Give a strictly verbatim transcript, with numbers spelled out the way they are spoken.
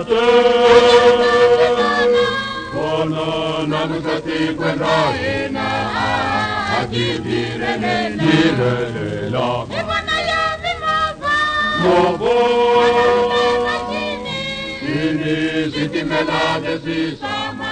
te. Bwana na mtati kwenda ina akibirele direle la. Bwana ya vimava. Mobo. Ini sitimela desisa.